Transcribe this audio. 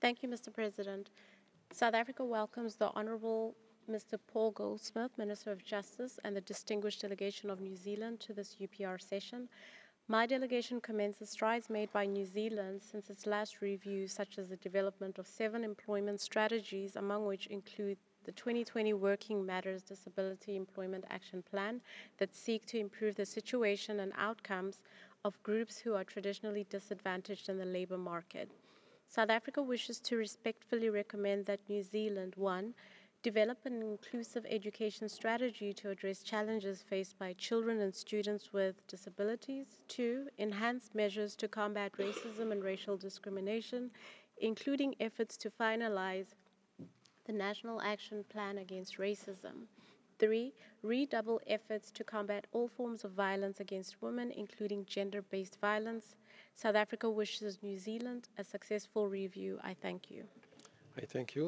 Thank you, Mr. President. South Africa welcomes the Honorable Mr. Paul Goldsmith, Minister of Justice, and the distinguished delegation of New Zealand to this UPR session. My delegation commends the strides made by New Zealand since its last review, such as the development of 7 employment strategies, among which include the 2020 Working Matters Disability Employment Action Plan that seek to improve the situation and outcomes of groups who are traditionally disadvantaged in the labor market. South Africa wishes to respectfully recommend that New Zealand, 1, develop an inclusive education strategy to address challenges faced by children and students with disabilities, 2, enhance measures to combat racism and racial discrimination, including efforts to finalize the National Action Plan Against Racism. 3. Redouble efforts to combat all forms of violence against women, including gender based violence. South Africa wishes New Zealand a successful review. I thank you. I thank you.